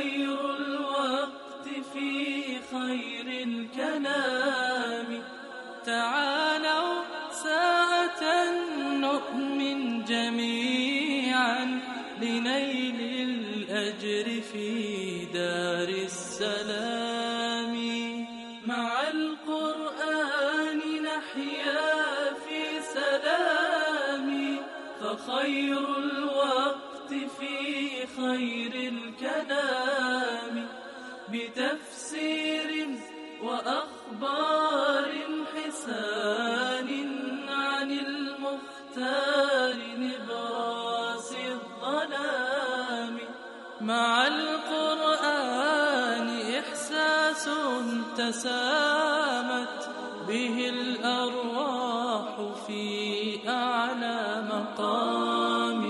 فخير الوقت في خير الكلام. تعالوا ساعة نؤمن جميعا لنيل الأجر في دار السلام. مع القرآن نحيا في سلام، فخير الوقت في خير الكلام. بتفسير وأخبار حسان عن المختار نبراس الظلام. مع القرآن إحساس تسامت به الأرواح في أعلى مقام.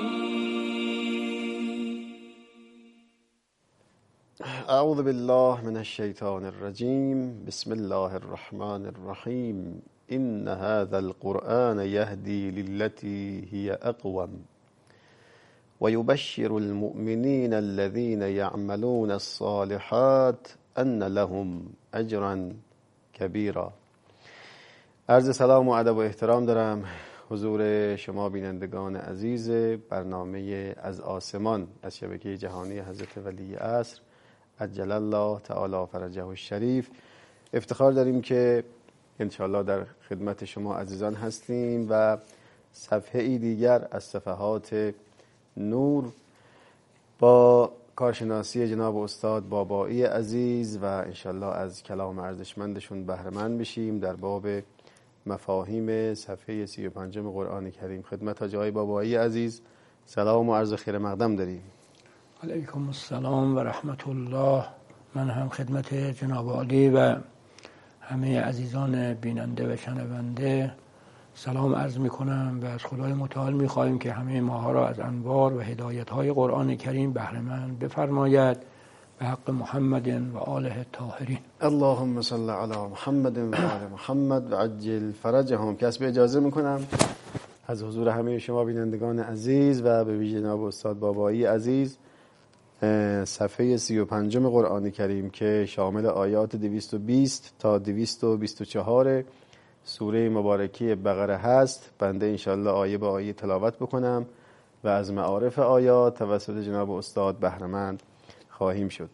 اعوذ بالله من الشیطان الرجیم. بسم الله الرحمن الرحیم. إن هذا القرآن يهدي للتي هي أقوم ويبشر المؤمنين الذين يعملون الصالحات أن لهم أجرا كبيرا. عرض سلام و ادب و احترام دارم حضور شما بینندگان عزیز برنامه از آسمان از شبکه جهانی حضرت ولی عصر عجل الله تعالی فرجه الشریف. افتخار داریم که انشاءالله در خدمت شما عزیزان هستیم و صفحه ای دیگر از صفحات نور با کارشناسی جناب استاد بابایی عزیز و انشاءالله از کلام ارزشمندشون بهره مند بشیم در باب مفاهیم صفحه 35 قرآن کریم. خدمت حاجی آقای بابایی عزیز سلام و عرض خیر مقدم داریم. علیکم السلام و رحمت الله. من هم خدمت جناب عالی و همه عزیزان بیننده و شنونده سلام عرض میکنم و از خدای متعال میخواهیم که همه ماها را از انوار و هدایت‌های قرآن کریم بهره مند بفرماید به حق محمد و آله الطاهرین. اللهم صل علی محمد و آل محمد و عجل فرجهم. کسب اجازه میکنم از حضور همه شما بینندگان عزیز و به ویژه جناب استاد بابایی عزیز صفحه 35 قرآن کریم که شامل آیات 220 تا 224 سوره مبارکه بقره هست بنده انشالله آیه به آیه تلاوت بکنم و از معارف آیات توسط جناب استاد بهره مند خواهیم شد.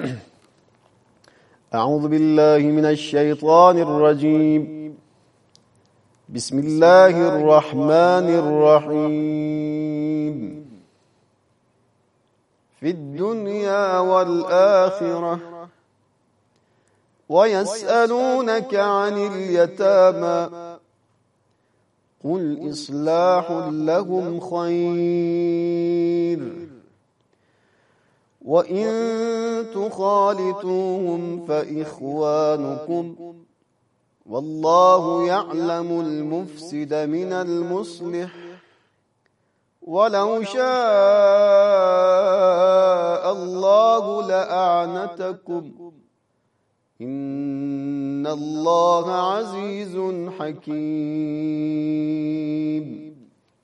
اعوذ بالله من الشیطان الرجیم. بسم الله الرحمن الرحیم. في الدنيا والآخرة ويسألونك عن اليتامى قل إصلاح لهم خير وإن تخالطوهم فإخوانكم والله يعلم المفسد من المصلح ولو شاء الله لأعنتكم إن الله عزيز حكيم.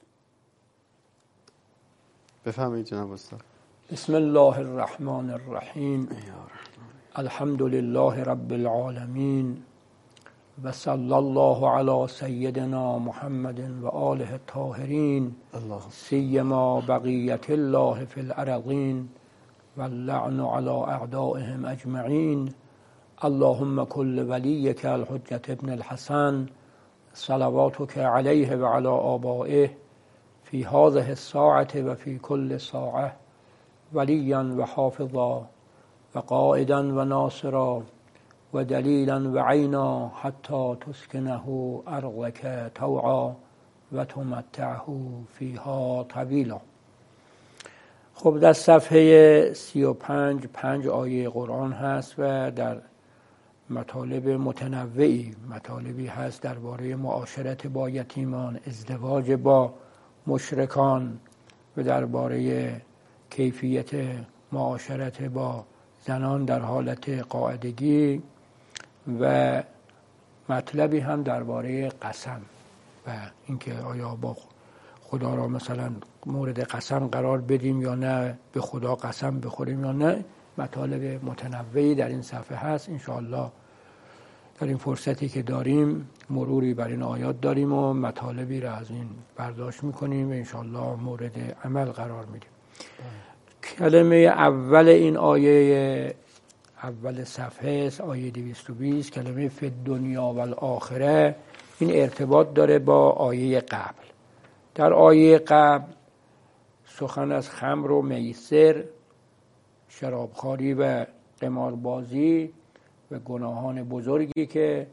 بفهمید جناب استاد. بسم الله الرحمن الرحیم. الحمد لله رب العالمین و صلی الله علی سیدنا محمد و آله الطاهرین سیما بقیت الله فی الارضین و اللعن علی اعدائهم اجمعین. اللهم كل وليك الحجة ابن الحسن صلواتك عليه وعلى آبائه في هذه الساعة وفي كل ساعة وليا وحافظا وقائدا وناصرا ودليلا وعينا حتى تسكنه أرضك طوعا وتمتعه فيها طويلا. خب در صفحه 35 5 آیه قرآن هست و در مطالب متنوعی مطالبی هست درباره معاشرت با یتیمان، ازدواج با مشرکان و درباره کیفیت معاشرت با زنان در حالت قاعدگی و مطلبی هم درباره قسم و اینکه آیا با خدا را مثلا مورد قسم قرار بدیم یا نه، به خدا قسم بخوریم یا نه. مطالب متنوعی در این صفحه هست. انشاءالله در این فرصتی که داریم مروری بر این آیات داریم و مطالبی را از این برداشت میکنیم و انشاءالله مورد عمل قرار میدیم. کلمه اول این آیه اول صفحه است، آیه 220، کلمه فی الدنیا و الاخره، این ارتباط داره با آیه قبل. در آیه قبل سخن از خمر و میسر، شرابخواری و قماربازی و گناهان بزرگی که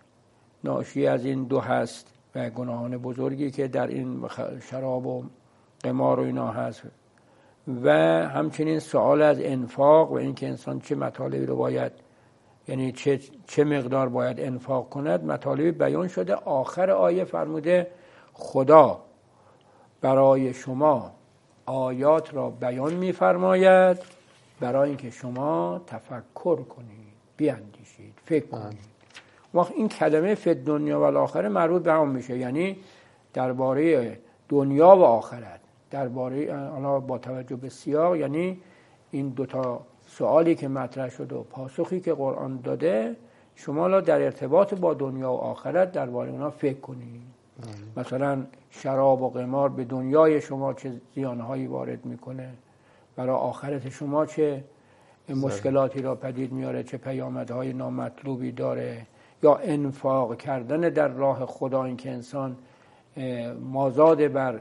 ناشی از این دو هست و گناهان بزرگی که در این شراب و قمار و اینا هست و همچنین سوال از انفاق و اینکه انسان چه مطالبی رو باید، یعنی چه مقدار باید انفاق کند، مطالبی بیان شده. آخر آیه فرموده خدا برای شما آیات را بیان می‌فرماید برای اینکه شما تفکر کنید، بیاندیشید، فکر کنید. وقت این کلمه فی الدنیا و الاخره مربوط به هم میشه، یعنی درباره دنیا و آخرت، درباره حالا با توجه به سیاق، یعنی این دوتا سوالی که مطرح شده و پاسخی که قرآن داده، شما در ارتباط با دنیا و آخرت درباره اونا فکر کنید. مثلا شراب و قمار به دنیای شما چه زیانهایی وارد میکنه، برای آخرت شما چه مشکلاتی را پدید میاره، چه پیامدهای نامطلوبی داره. یا انفاق کردن در راه خدا، این که انسان مازاد بر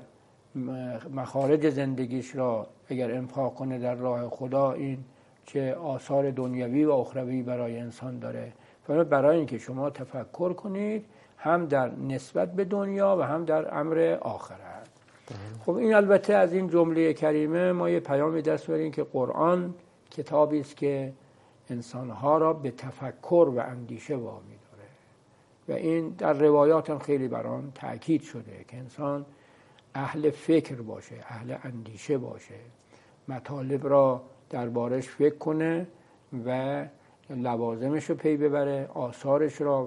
مخارج زندگیش را اگر انفاق کنه در راه خدا، این چه آثار دنیوی و اخروی برای انسان داره. برای اینکه شما تفکر کنید هم در نسبت به دنیا و هم در امر آخرت. خب این البته از این جمله کریمه ما یه پیامی دست بریم که قرآن کتابی است که انسانها را به تفکر و اندیشه وامی داره و این در روایات هم خیلی بر آن تأکید شده که انسان اهل فکر باشه، اهل اندیشه باشه، مطالب را دربارش فکر کنه و لوازمش رو پی ببره، آثارش را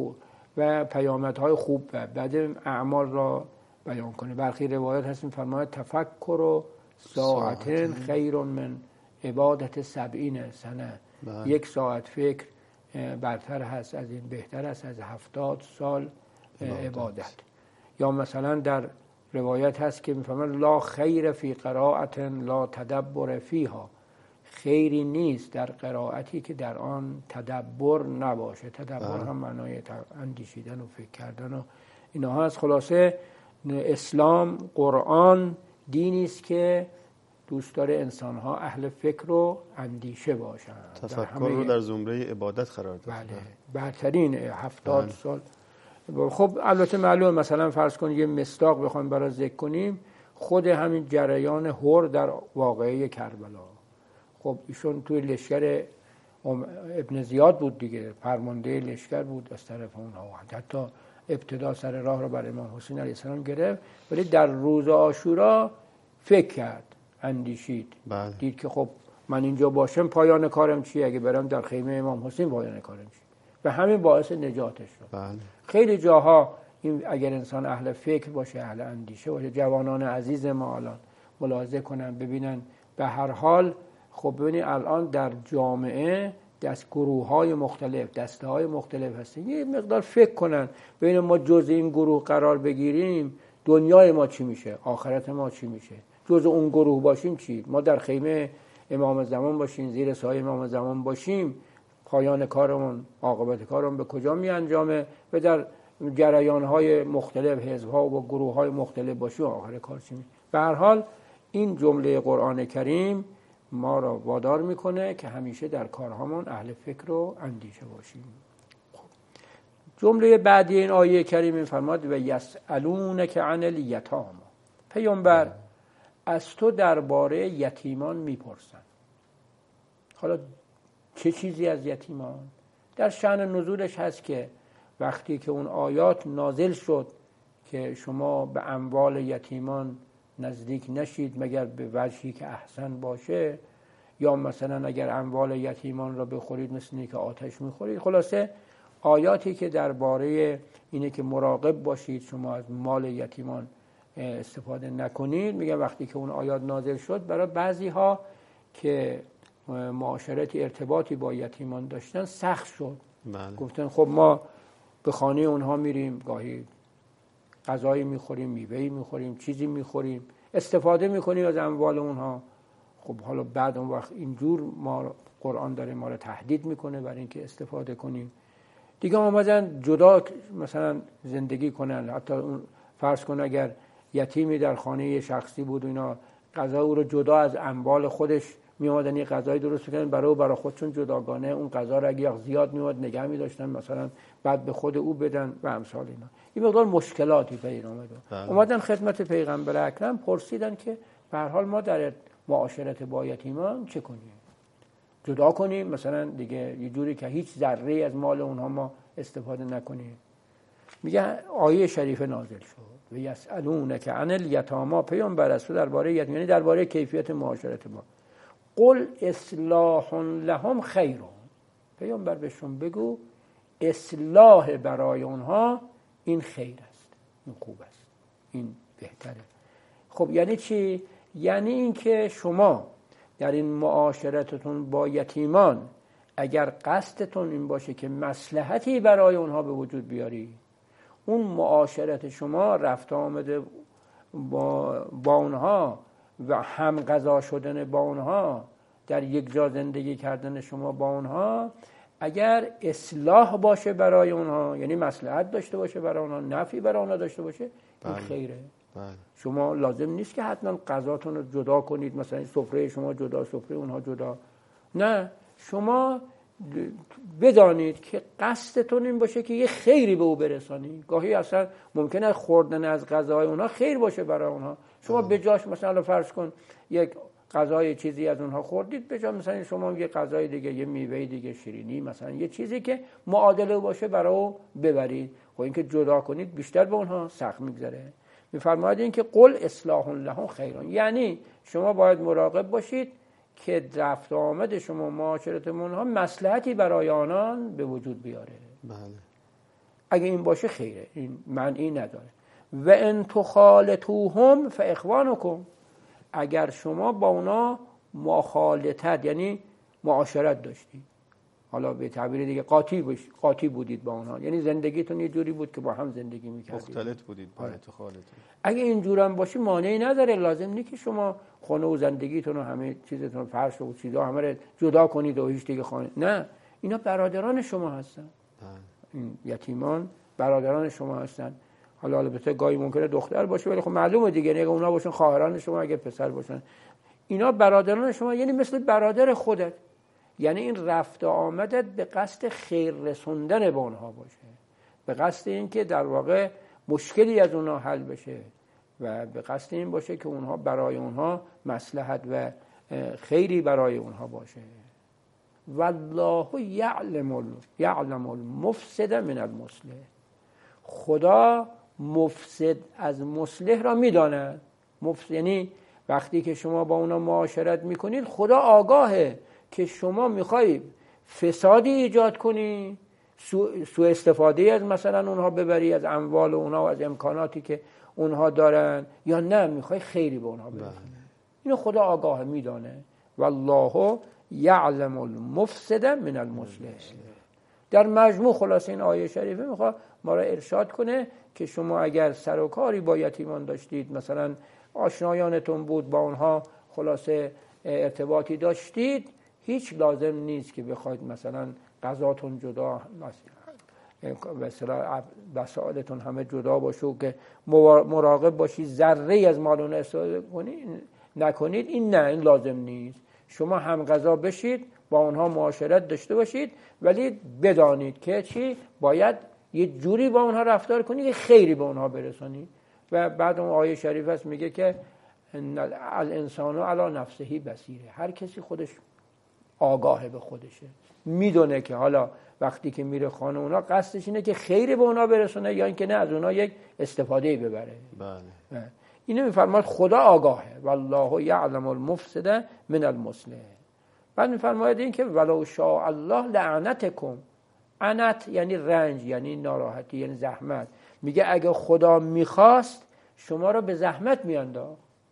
و پیامدهای خوب و بد اعمال را بیان کنه. برخی روایات هست فرماید تفکر و ساعتین خیر من عبادت 70 سنه. 1 ساعت فکر برتر هست از این، بهتر هست از 70 سال عبادت. یا مثلا در روایت هست که میفرماید لا خیر فی قراءت لا تدبر فیها، خیری نیست در قرائتی که در آن تدبر نباشه. تدبر هم معنای اندیشیدن و فکر کردن و اینا هست. خلاصه اسلام، قرآن دینی است که دوست داره انسان‌ها اهل فکر و اندیشه باشن. تفکر رو در زمره عبادت قرار داد. بله، برترین 70 سال. خب البته معلومه، مثلا فرض کنید یه مصداق بخوایم برای ذکر کنیم، خود همین جریان هور در واقعه کربلا. خب ایشون توی لشکر ابن زیاد بود دیگه، فرمانده لشکر بود از طرف اونها، حتی ابتدا سر راه رو بر امام حسین علیه السلام گرفت، ولی در روز عاشورا فکر کرد، اندیشید. بله. دید که خب من اینجا باشم پایان کارم چیه، اگه برم در خیمه امام حسین پایان کارم چیه، و همین باعث نجاتش شد. بله. خیلی جاها این اگر انسان اهل فکر باشه، اهل اندیشه باشه، جوانان عزیز ما الان ملاحظه کنن ببینن، به هر حال خب ببینید الان در جامعه گروه‌های مختلف، دسته‌های مختلف هستن. یه مقدار فکر کنن ببینن ما جزء این گروه قرار بگیریم دنیای ما چی میشه، آخرت ما چی میشه. جزء اون گروه باشیم چی؟ ما در خیمه امام زمان باشیم، زیر سایه امام زمان باشیم، پایان کارمون، عاقبت کارمون به کجا می انجامه؟ و در جریان‌های مختلف، حزب‌ها و گروه‌های مختلف باشیم، آخر کار چی میشه؟ به هر حال این جمله قرآن کریم ما را وادار میکنه که همیشه در کارهامون اهل فکر و اندیشه باشیم. جمله بعدی این آیه کریم میفرماد و یسألونک عن الیتامی، پیامبر از تو درباره یتیمان میپرسن. حالا چه چیزی از یتیمان؟ در شأن نزولش هست که وقتی که اون آیات نازل شد که شما به اموال یتیمان نزدیک نشید مگر به وجهی که احسن باشه، یا مثلا اگر اموال یتیمان را بخورید مثل اینکه آتش میخورید. خلاصه آیاتی که درباره اینه که مراقب باشید شما از مال یتیمان استفاده نکنید. میگه وقتی که اون آیات نازل شد برای بعضی ها که معاشرتی ارتباطی با یتیمان داشتن سخت شد. بله. گفتن خب ما به خانه اونها میریم، گاهی غذایی میخوریم، میوه‌ای میخوریم، چیزی میخوریم، استفاده میکنیم از اموال اونها. خب حالا بعد اون وقت اینجور ما قرآن داره ما رو تهدید میکنه برای اینکه استفاده کنیم. دیگه آمدن جدا مثلا زندگی کنن. حتی اون فرض کن اگر یتیمی در خانه شخصی بود و اینا، غذا او رو جدا از اموال خودش می آمدن یه غذای درست می‌کردن برای خودشون جداگانه، اون غذا رو اگه زیاد میاد نگه می‌داشتن، مثلا بعد به خود او بدن و امثال اینا. این مقدار مشکلاتی پیدا اومد. اومدن خدمت پیغمبر اکرم پرسیدن که به هر حال ما در معاشرت با یتیمان چه کنیم؟ جدا کنیم مثلا دیگه یه جوری که هیچ ذره از مال اونها ما استفاده نکنیم؟ میگه آیه شریفه نازل شد و یسألونک عن الیتامی، پیامبر است درباره یتیم، یعنی درباره کیفیت معاشرت با، قل اصلاح لهم خیر، پیامبر بهشون بگو اصلاح برای اونها این خیر است، این خوب است، این بهتره. خب یعنی چی؟ یعنی اینکه شما در این معاشرتتون با یتیمان اگر قصدتون این باشه که مصلحتی برای اونها به وجود بیاری، اون معاشرت شما رفت آمده با اونها و هم غذا شدن با اونها، در یک جا زندگی کردن شما با اونها، اگر اصلاح باشه برای اونها، یعنی مصلحت داشته باشه برای اونها، نفعی برای اونها داشته باشه، این خیره. شما لازم نیست که حتما غذاتون رو جدا کنید، مثلا سفره شما جدا، سفره اونها جدا. نه، شما بدانید که قصدتون این باشه که یه خیری به او برسانی. گاهی اصلا ممکنه خوردن از غذای اونها خیر باشه برای اونها. شما به جاش مثلا فرض کن یک غذای چیزی از اونها خوردید، به جا مثلا شما یه غذای دیگه، یه میوه دیگه، شیرینی مثلا، یه چیزی که معادله باشه برای او ببرید. خب اینکه جدا کنید بیشتر به اونها سخت میگذره. میفرماید این که قل اصلاح لهم خیرون، یعنی شما باید مراقب باشید که رفت آمد شما معاشرت اونها مصلحتی برای آنان به وجود بیاره. بله. اگه این باشه خیره، این معنی نداره. و ان تخالطوهم فاخوانکم، اگر شما با اونا مخالطت یعنی معاشرت داشتید، حالا به تعبیر دیگه قاطی بودید با اونها، یعنی زندگیتون یه جوری بود که با هم زندگی میکردید، مختلط بودید با متخالط. اگه اینجور هم باشه مانعی نداره، لازم نیست که شما خانه و زندگیتون و همه چیزتون، فرش و چیزا همه رو جدا کنید و هیچ دیگه خانه. نه، اینا برادران شما هستن. این یتیمان برادران شما هستن. حالا البته گاهی ممکنه دختر باشه، ولی خب معلومه دیگه، اگه اونا باشن خواهران شما، اگه پسر باشن اینا برادران شما، یعنی مثل برادر خودت. یعنی این رفت آمدت به قصد خیر رسوندن به اونها باشه، به قصد این که در واقع مشکلی از اونها حل بشه و به قصد این باشه که اونها برای اونها مصلحت و خیری برای اونها باشه. والله یعلم المفسد من المصلح، خدا مفسد از مصلح را میداند. مفسد یعنی وقتی که شما با اونا معاشرت میکنید، خدا آگاهه که شما میخوای فسادی ایجاد کنی، سوء استفاده از مثلا اونها ببری، از اموال اونها و از امکاناتی که اونها دارن، یا نه میخوای خیری به اونها برسونی. اینو خدا آگاه میدانه. والله یعلم المفسد من المصلح. در مجموع خلاص این آیه شریفه میخواد ما را ارشاد کنه که شما اگر سر و کاری با یتیمان داشتید، مثلا آشنایانتون بود، با اونها خلاصه ارتباطی داشتید، هیچ لازم نیست که بخواید مثلا غذاتون جدا، مثلا وسایلتون همه جدا باشه که مراقب باشید ذره از مال اون استفاده نکنید. این نه، این لازم نیست. شما هم غذا بشید، با اونها معاشرت داشته باشید، ولی بدانید که چی باید یه جوری با اونها رفتار کنید که خیری به اونها برسونید. و بعد اون آیه شریف هست میگه که الانسان علی نفسه بصیره، هر کسی خودش آگاهه به خودشه، میدونه که حالا وقتی که میره خانه اونا قصدش اینه که خیری به اونا برسونه یا اینکه نه از اونا یک استفاده ببره. بله. اینو میفرماید خدا آگاهه. والله یعلم المفسد من المصلح. بعد میفرماید این که ولو شاء الله لعنتکم. عنت یعنی رنج، یعنی ناراحتی، یعنی زحمت. میگه اگه خدا میخواست شما رو به زحمت میانداخت.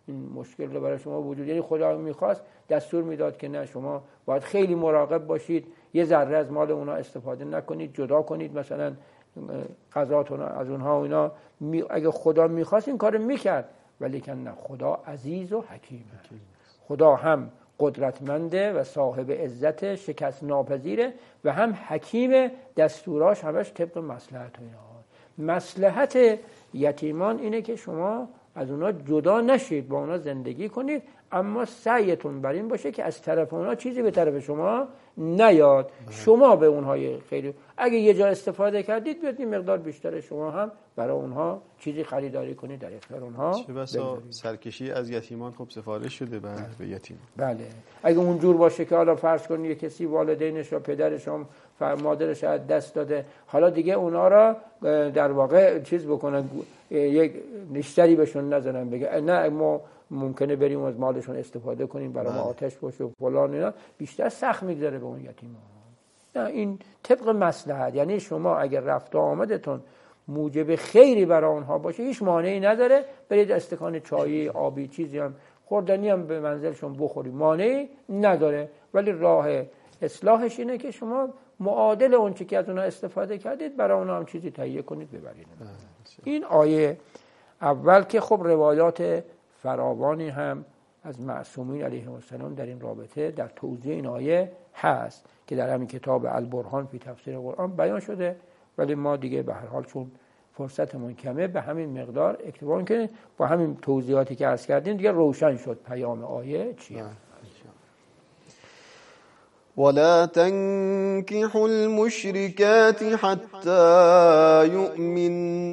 این مشکل رو برای شما وجود، یعنی خدا میخواست دستور میداد که نه، شما باید خیلی مراقب باشید، یه ذره از مال اونا استفاده نکنید، جدا کنید مثلا غذاتون از اونها و اینا. اگه خدا میخواست این کارو میکرد، ولی که نه، خدا عزیز و حکیمه. خدا هم قدرتمنده و صاحب عزت، شکست ناپذیره، و هم حکیم، دستوراش همش طبق مصلحت و اینا. مصلحت یتیمان اینه که شما از اونا جدا نشید، با اونا زندگی کنید، اما سعیتون بر این باشه که از طرف اونا چیزی به طرف شما نیاد. شما به اونها خیلی، اگه یه جا استفاده کردید، بیاد این مقدار بیشتر شما هم برای اونها چیزی خریداری کنید، در اختیار اونها. چه بسا سرکشی از یتیمان خب سفارش شده به یتیم. بله، اگه اونجور باشه که حالا فرض کنید یه کسی والدینش و پدرش و مادرش از دست داده، حالا دیگه اونا را در واقع چیز بکنن، یک نشتری بهشون نزنن، بگه نه ما ممکنه بریم از مالشون استفاده کنیم، برای ما آتش باشه و فلان اینا، بیشتر سخت میگذره به اون یتیم ها. نه، این طبق مصلحت، یعنی شما اگر رفت و آمدتون موجب خیری برای اونها باشه، هیچ مانعی نداره برید استکان چایی، آبی، چیزی هم خوردنی هم به منزلشون بخوری، مانعی نداره. ولی راه اصلاحش اینه که شما معادل اون چیزی که از اونها استفاده کردید برای اونها هم چیزی تهیه کنید ببرید. این آیه اول که خب روایات فراوانی هم از معصومین علیهم السلام در این رابطه در توضیح این آیه هست که در همین کتاب البرهان فی تفسیر قرآن بیان شده، ولی ما دیگه به هر حال چون فرصتمون کمه به همین مقدار اکتفا کنیم. با همین توضیحاتی که عرض کردیم دیگه روشن شد پیام آیه چیه. ولا تنكحوا المشركات حتى يؤمن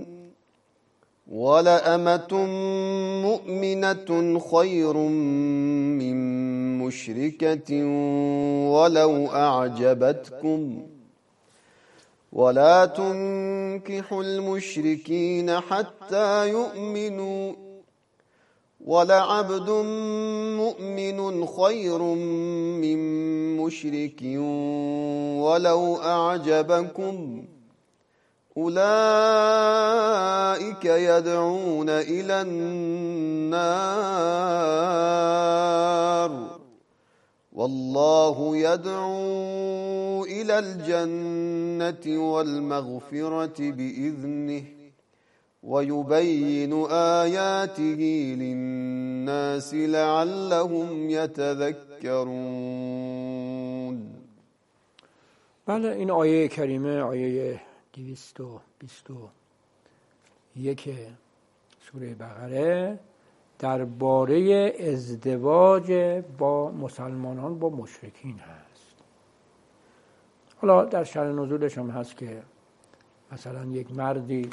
ولأمة مؤمنة خير من مشركة ولو أعجبتكم ولا تنكحوا المشركين حتى يؤمنوا ولعبد مؤمن خير من مشرك ولو أعجبكم أولئك يدعون إلى النار والله يدعو إلى الجنة والمغفرة بإذنه ويبين آياته للناس لعلهم يتذكرون. بله، این آیه کریمه، آیه 221 سوره بقره درباره ازدواج با مسلمانان با مشرکین هست. حالا در شأن نزولش هم هست که مثلا یک مردی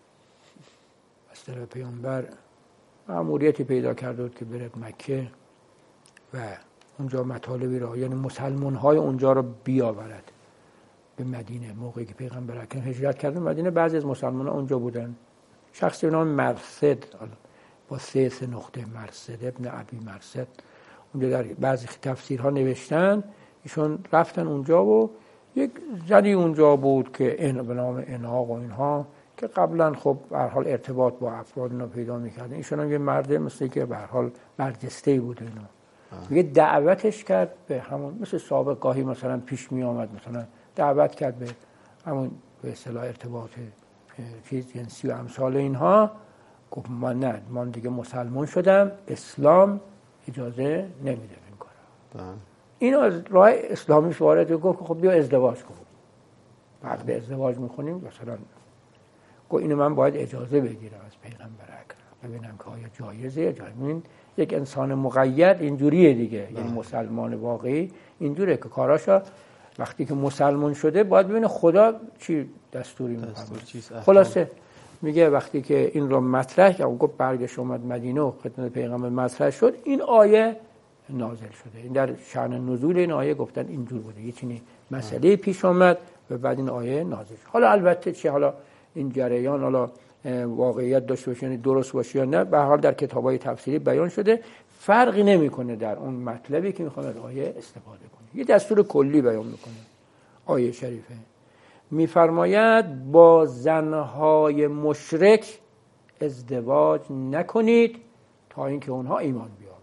از طرف پیامبر مأموریتی پیدا کرده بود که بره مکه و اونجا مطالبی را، یعنی مسلمان های اونجا را بیاورد به مدینه. موقعی که پیغمبر اکرم هجرت کردن مدینه، بعضی از مسلمان ها اونجا بودن. شخصی به نام مرثد با 3 نقطه، مرثد ابن ابی مرثد، اونجا در بعضی تفسیرها نوشتن ایشون رفتن اونجا و یک زنی اونجا بود که به نام اناق و اینها که قبلا خب به هر حال ارتباط با افراد اینا پیدا می‌کردن. ایشون هم یه مرد مثل که به هر حال برجسته‌ای بود اینا. دیگه دعوتش کرد به همون، مثل سابق گاهی مثلا پیش می آمد، مثلا دعوت کرد به همون به اصطلاح ارتباط چیز جنسی و امثال اینها. گفت من دیگه مسلمان شدم، اسلام اجازه نمیده این کارا. اینو از راه اسلامی وارد گفت خب بیا ازدواج کن. بعد به ازدواج می‌خونیم مثلا گفت اینو من باید اجازه بگیرم از پیغمبر اکرم ببینم که آیا جایزه. یک انسان مقید اینجوریه دیگه، یعنی مسلمان واقعی اینجوریه که کاراشا وقتی که مسلمان شده باید ببینه خدا چی دستوری میکنه. خلاصه میگه وقتی که این رو مطرح کرد، گفت برگشت اومد مدینه و خدمت پیغمبر مطرح شد، این آیه نازل شده. این در شأن نزول این آیه گفتن اینجور بوده، یه چنین مسئله پیش آمد و بعد این آیه نازل شد. حالا البته چه حالا این جریان حالا واقعیت داشته باشه یعنی درست باشه یا نه، به هر حال در کتاب‌های تفسیری بیان شده، فرقی نمیکنه در اون مطلبی که میخواد از آیه استفاده کنه. یه دستور کلی بیان میکنه آیه شریفه. میفرماید با زنهای مشرک ازدواج نکنید تا اینکه اونها ایمان بیاورند.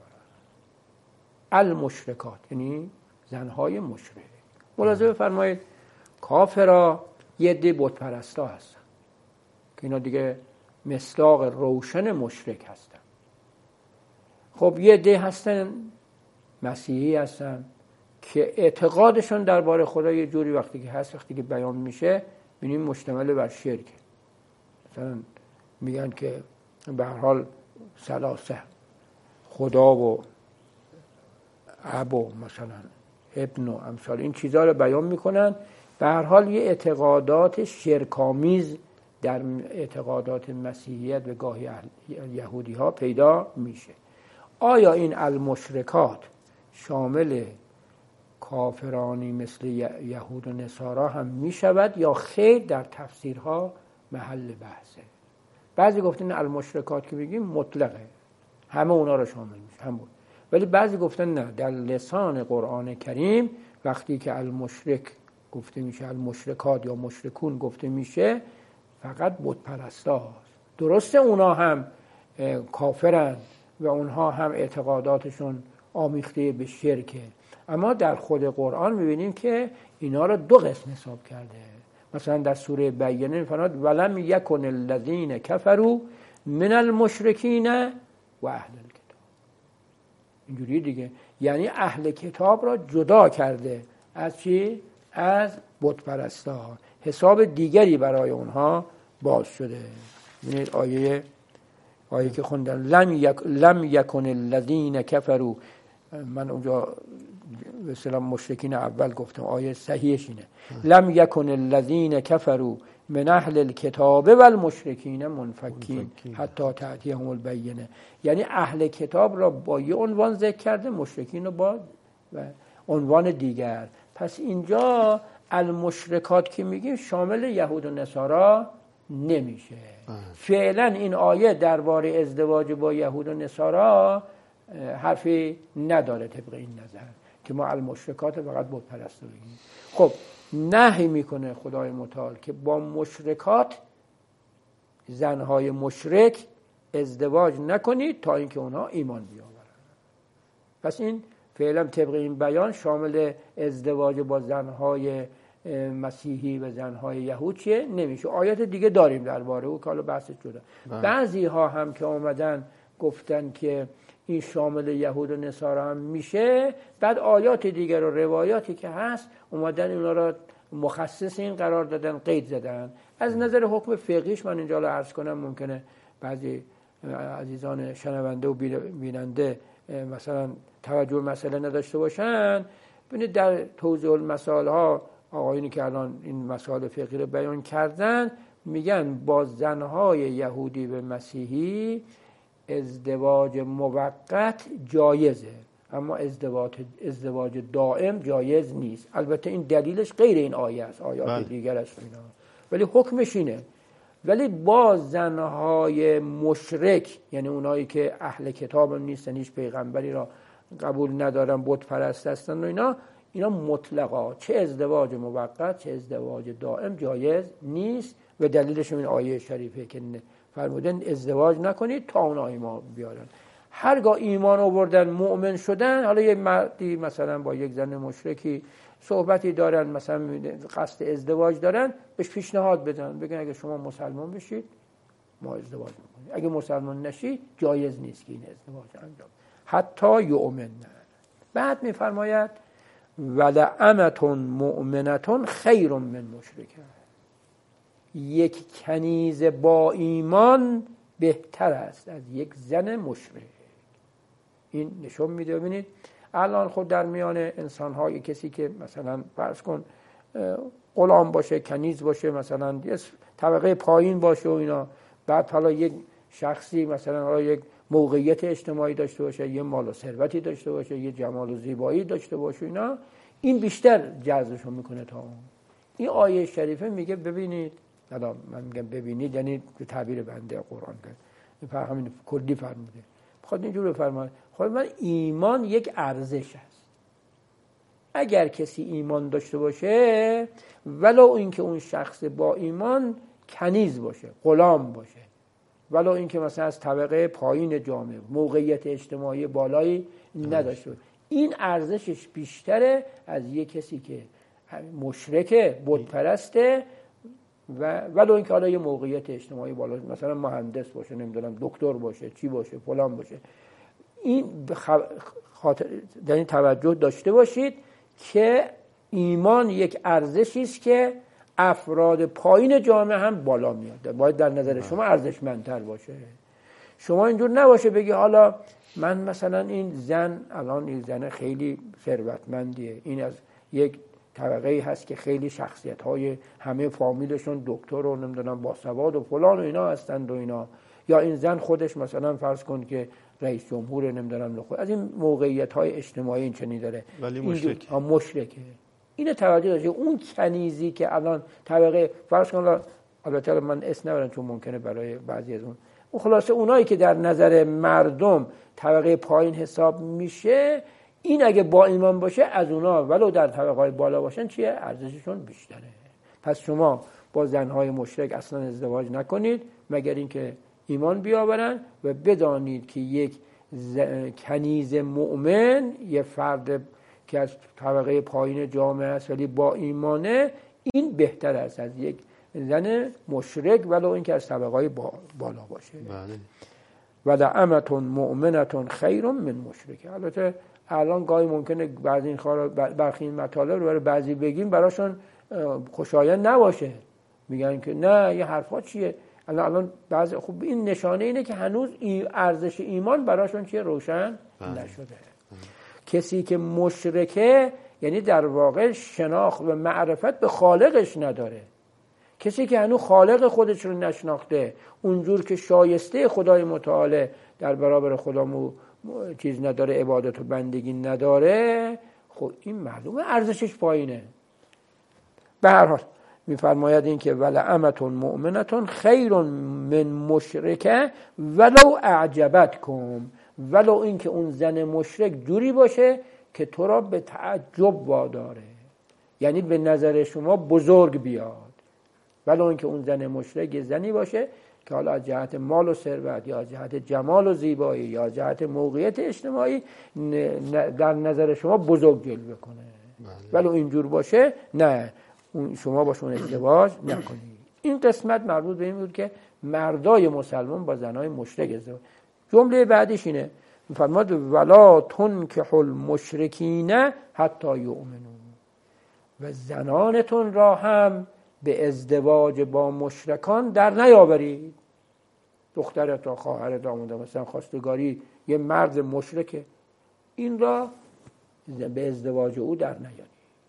المشرکات یعنی زنهای مشرک. ملاحظه بفرمایید کافرها یه عده بت پرستا هستن که اینا دیگه مصداق روشن مشرک هستن. خب یه عده هستن مسیحی هستن که اعتقادشون درباره خدا یه جوری وقتی که بیان میشه ببینیم مشتمل بر شرک. مثلا میگن که به هر حال ثلاثه خدا و اب و مثلا ابن و امثال این چیزها رو بیان میکنن. به هر حال یه اعتقادات شرک‌آمیز در اعتقادات مسیحیت و گاهی یهودی ها پیدا میشه. آیا این المشرکات شامل کافرانی مثل یهود و نصارا هم میشود یا خیر؟ در تفسیرها محل بحثه. بعضی گفتن المشرکات که بگیم مطلقه، همه اونا رو شامل میشه همون. ولی بعضی گفتن نه، در لسان قرآن کریم وقتی که المشرک گفته میشه، المشرکات یا مشرکون گفته میشه، فقط بت پرستاست. درسته اونا هم کافرن و اونها هم اعتقاداتشون آمیخته به شرکه، اما در خود قرآن میبینیم که اینا رو دو قسم حساب کرده. مثلا در سوره بینه میفرماد ولم یکن الذین کفروا من المشرکین و اهل الکتاب. اینجوری دیگه، یعنی اهل کتاب را جدا کرده از چی؟ از بت پرستا. حساب دیگری برای اونها باز شده. ببینید آیه که خوندن لم یکن الذین کفروا، من اونجا به اصطلاح مشرکین اول گفتم، آیه صحیحش اینه لم یکن الذین کفروا من اهل الکتاب و المشرکین منفکین حتی تأتیهم البینه. یعنی اهل کتاب را با یه عنوان ذکر کرده، مشرکین رو با عنوان دیگر. پس اینجا المشرکات که میگیم شامل یهود و نصارا نمیشه. فعلا این آیه درباره ازدواج با یهود و نصارا حرفی نداره طبق این نظر که ما المشرکات فقط بت پرست بگیم. خب نهی میکنه خدای متعال که با مشرکات، زنهای مشرک ازدواج نکنید تا اینکه اونها ایمان بیاورند. پس این فعلا طبق این بیان شامل ازدواج با زنهای مسیحی و زنهای یهود چیه؟ نمیشه. آیات دیگه داریم درباره او که حالا بحثش شده. بعضی ها هم که آمدن گفتن که این شامل یهود و نصارا هم میشه، بعد آیات دیگر و روایاتی که هست اومدن اونا را مخصص این قرار دادن، قید زدن. از نظر حکم فقهیش من اینجا رو عرض کنم، ممکنه بعضی عزیزان شنونده و بیننده مثلا توجه مسئله نداشته باشن. ببینید در توضیح المسائل ها آقایونی که الان این مسائل فقهی رو بیان کردن میگن با زنهای یهودی و مسیحی ازدواج موقت جایزه، اما ازدواج دائم جایز نیست. البته این دلیلش غیر این آیه است، آیات دیگر است اینا، ولی حکمش اینه. ولی با زنهای مشرک، یعنی اونایی که اهل کتاب هم نیستن، هیچ پیغمبری را قبول ندارن، بت پرست هستن و اینا مطلقا چه ازدواج موقت چه ازدواج دائم جایز نیست. و دلیلش این آیه شریفه که فرمودن ازدواج نکنید تا اونها ایمان بیارن. هرگاه ایمان آوردن، مؤمن شدن، حالا یه مردی مثلا با یک زن مشرکی صحبتی دارن، مثلا قصد ازدواج دارن، بهش پیشنهاد بدن، بگن اگه شما مسلمان بشید ما ازدواج میکنیم، اگه مسلمان نشید جایز نیست که این ازدواج انجام حتی یؤمن. بعد میفرماید ولامة مؤمنة خیر من مشرکه. یک کنیز با ایمان بهتر است از یک زن مشرک. این نشون میده. ببینید الان خود در میان انسان های کسی که مثلا فرض کن غلام باشه، کنیز باشه، مثلا طبقه پایین باشه و اینا، بعد حالا یک شخصی مثلا حالا یک موقعیت اجتماعی داشته باشه، یه مال و ثروتی داشته باشه، یه جمال و زیبایی داشته باشه، اینا این بیشتر جذبشون میکنه تا اون. این آیه شریفه میگه ببینید، الان من میگم ببینید یعنی به تعبیر بنده قرآن کرد، همین کلی فرموده، بخواد اینجور بفرماید. خب من ایمان یک ارزش است. اگر کسی ایمان داشته باشه، ولو اینکه اون شخص با ایمان کنیز باشه، غلام باشه، ولو اینکه مثلا از طبقه پایین جامعه موقعیت اجتماعی بالایی نداشته. این ارزشش بیشتره از یک کسی که مشرکه، بت پرسته و ولو اینکه حالا یه موقعیت اجتماعی بالا، مثلا مهندس باشه، نمیدونم دکتر باشه، چی باشه، فلان باشه. این در این توجه داشته باشید که ایمان یک ارزشی است که افراد پایین جامعه هم بالا میاد، باید در نظر شما ارزشمندتر باشه. شما اینجور نباشه بگی حالا من مثلا این زن، الان این زن خیلی ثروتمندیه، این از یک طبقه هست که خیلی شخصیت‌های همه فامیلشون دکتر و نمیدونم باسواد و فلان و اینا هستند و اینا، یا این زن خودش مثلا فرض کن که رئیس جمهور نمیدونم از این موقعیت‌های اجتماعی این چنین داره، ولی مشرکه. اینو توجه داشته. اون کنیزی که الان طبقه فرض کن، البته من اسم نبرم چون ممکنه برای بعضی از اون خلاصه اونایی که در نظر مردم طبقه پایین حساب میشه، این اگه با ایمان باشه از اونا ولو در طبقه بالا باشن چیه؟ ارزششون بیشتره. پس شما با زنهای مشرک اصلا ازدواج نکنید مگر اینکه ایمان بیاورن و بدانید که یک کنیز مؤمن، یه فرد که از طبقه پایین جامعه است ولی با ایمانه، این بهتر است از یک زن مشرک ولو اینکه از طبقه بالا باشه. بله. ولعمة مؤمنة خیر من مشرکه. البته الان گاهی ممکنه بعضی این برخی این مطالب رو برای بعضی بگیم براشون خوشایند نباشه، میگن که نه یه حرفا چیه. الان بعضی خب این نشانه اینه که هنوز ارزش ایمان براشون چیه روشن نشده. کسی که مشرکه یعنی در واقع شناخت و معرفت به خالقش نداره. کسی که هنوز خالق خودش رو نشناخته، اونجور که شایسته خدای متعال در برابر خدا چیز نداره، عبادت و بندگی نداره، خب این معلومه ارزشش پایینه. به هر حال میفرماید این که ولعمة مؤمنة خیر من مشرکه ولو اعجبتکم، ولو این که اون زن مشرک جوری باشه که تو را به تعجب واداره، یعنی به نظر شما بزرگ بیاد. ولو این که اون زن مشرک زنی باشه که حالا از جهت مال و ثروت یا از جهت جمال و زیبایی یا از جهت موقعیت اجتماعی در نظر شما بزرگ جلوه کنه، ولو اینجور باشه نه، شما باشون ازدواج نکنید. این قسمت مربوط به این بود که مردای مسلمان با زنای مشرک ازدواج. جمله بعدیش اینه، می‌فرماد ولا تنکحوا المشرکین حتی یؤمنوا، و زنانتون را هم به ازدواج با مشرکان در نیاورید. دخترت را، خواهرت را، مثلا خواستگاری یه مرد مشرکه، این را به ازدواج او در نیارید.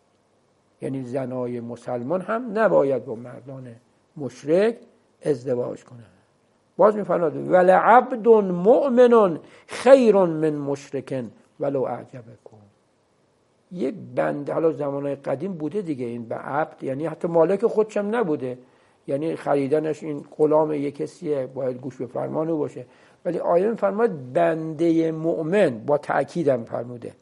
یعنی زنای مسلمان هم نباید با مردان مشرک ازدواج کنند. باز می‌فرماید ولعبد مؤمن خیر من مشرک ولو اعجبکم. یک بنده، حالا زمانهای قدیم بوده دیگه، این به عبد یعنی حتی مالک خودش هم نبوده، یعنی خریدنش این غلام یک کسیه، باید گوش به فرمان او باشه. ولی آیه می‌فرماید بنده مؤمن، با تأکید هم فرموده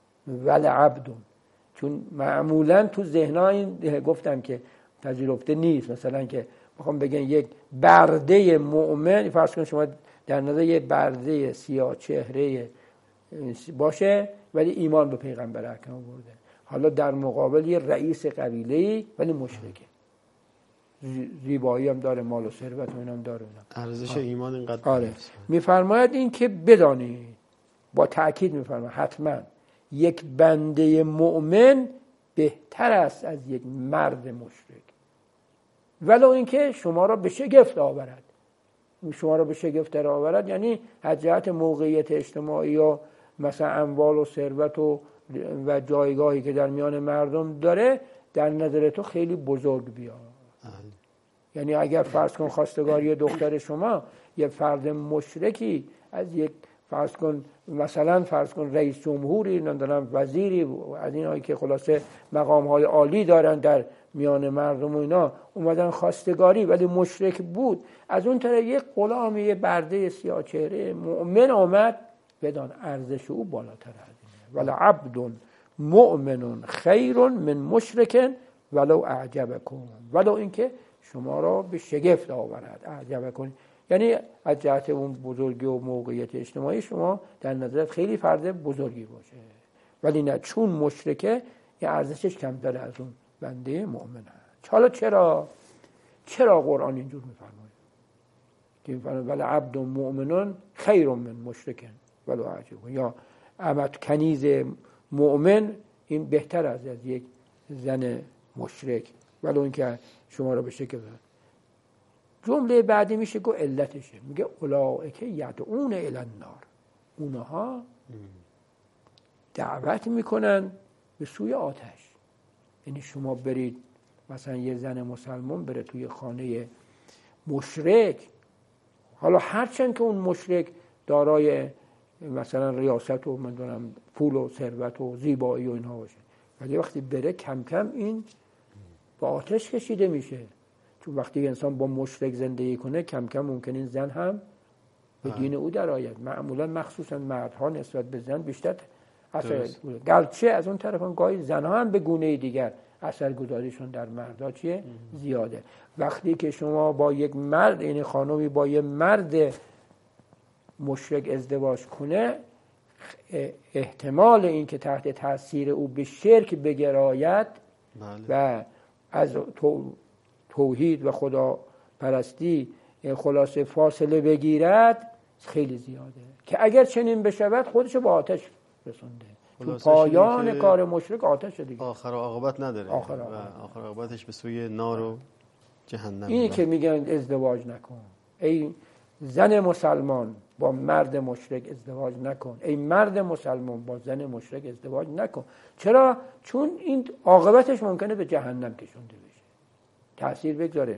ولعبد، چون معمولا تو ذهن‌ها این گفتم که پذیرفته نیست، مثلا که بخوام بگن یک برده مؤمن، فرض کن شما در نظر یک برده سیاه چهره باشه ولی ایمان به پیغمبر اکرم آورده، حالا در مقابل یه رئیس قبیله‌ای ولی مشرکه، زیبایی هم داره، مال و ثروت و اینم داره، ارزش ایمان اینقدر میفرماید این که بدانید، با تأکید میفرماید حتما یک بنده مؤمن بهتر است از یک مرد مشرک، ولو اینکه شما را به شگفت آورد. شما را به شگفت در آورد یعنی از جهت موقعیت اجتماعی و مثلا اموال و ثروت و جایگاهی که در میان مردم داره در نظر تو خیلی بزرگ بیاد. یعنی اگر فرض کن خواستگاری دختر شما یه فرد مشرکی از یک فرض کن رئیس جمهوری، نمیدونم وزیری، از اینایی که خلاصه مقام‌های عالی دارن در میان مردم و اینا، اومدن خواستگاری ولی مشرک بود، از اون طرف یک غلام، یه برده سیاه چهره مؤمن آمد، بدان ارزش او بالاتر از اینه. ولا عبد مؤمن خیر من مشرک ولو اعجبکم، ولو اینکه شما را به شگفت آورد. اعجبکم یعنی از جهت اون بزرگی و موقعیت اجتماعی شما در نظرت خیلی فرد بزرگی باشه، ولی نه، چون مشرکه یه ارزشش کمتر از اون بنده مؤمن هست. حالا چرا قرآن اینجور میفرماید که میفرماید ولی عبد مؤمنون خیر من مشرکن ولو اعجبه، یا عبد کنیز مؤمن این بهتر از یک زن مشرک ولو اینکه شما را به شکل بزن. جمله بعدی میشه گو علتشه، میگه اولئک یدعون الی النار، اونها دعوت میکنن به سوی آتش. یعنی شما برید مثلا یه زن مسلمان بره توی خانه مشرک، حالا هرچند که اون مشرک دارای مثلا ریاست و من دونم پول و ثروت و زیبایی و اینها باشه، ولی وقتی بره کم کم این با آتش کشیده میشه. چون وقتی انسان با مشرک زندگی کنه کم کم ممکنه این زن هم به دین او در آید. معمولا مخصوصا مردها نسبت به زن بیشتر اثر گرچه از اون طرف هم گاهی زنها هم به گونه دیگر اثرگذاریشون در مردها چیه زیاده. وقتی که شما با یک مرد، یعنی خانمی با یک مرد مشرک ازدواج کنه، احتمال این که تحت تاثیر او به شرک بگراید و از توحید و خدا پرستی خلاصه فاصله بگیرد خیلی زیاده، که اگر چنین بشود خودشو با آتش رسونده. تو پایان کار مشرک آتش دیگه، آخر عاقبت نداره، آخر عاقبتش به سوی نار و جهنم. اینی که میگن ازدواج نکن، ای زن مسلمان با مرد مشرک ازدواج نکن، ای مرد مسلمان با زن مشرک ازدواج نکن. چرا؟ چون این عاقبتش ممکنه به جهنم کشونده بشه، تأثیر بگذاره.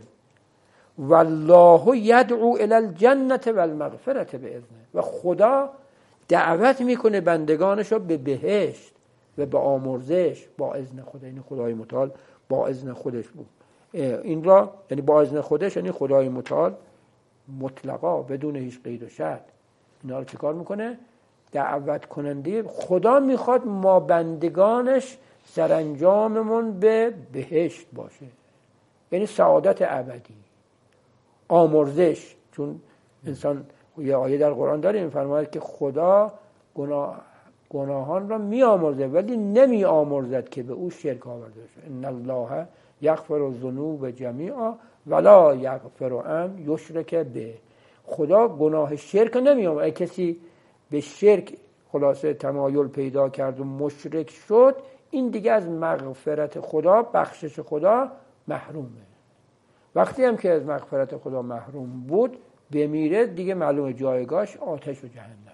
والله یدعو الی الجنة والمغفرة باذنه، و خدا دعوت میکنه بندگانش رو به بهشت و به آمرزش با اذن خدا. یعنی خدای متعال با اذن خودش بود این را، یعنی با اذن خودش، یعنی خدای متعال مطلقا بدون هیچ قید و شرط اینا رو چیکار میکنه؟ دعوت کننده. خدا میخواد ما بندگانش سرانجاممون به بهشت باشه، یعنی سعادت ابدی، آمرزش. چون انسان، یه آیه در قرآن داره میفرماید که خدا گناهان را میآمرزه ولی نمی آمرزد که به او شرک آورده باشه. ان الله یغفر الذنوب جمیعا ولا یغفر ان یشرک به. خدا گناه شرک نمی آمرزه. کسی به شرک خلاصه تمایل پیدا کرد و مشرک شد، این دیگه از مغفرت خدا، بخشش خدا محرومه. وقتی هم که از مغفرت خدا محروم بود بمیره، دیگه معلوم جایگاهش آتش و جهنمه.